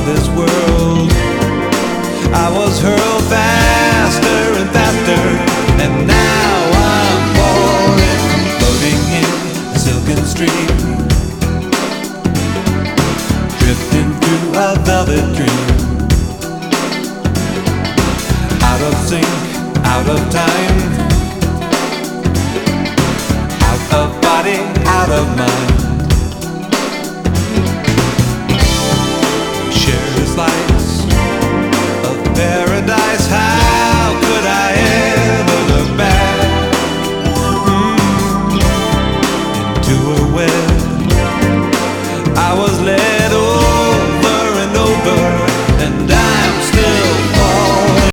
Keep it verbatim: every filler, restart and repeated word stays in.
of this world. I was hurled faster and faster, and now I'm falling, floating in a silken stream, drifting through a velvet dream. Out of sync, out of time, out of body, out of mind.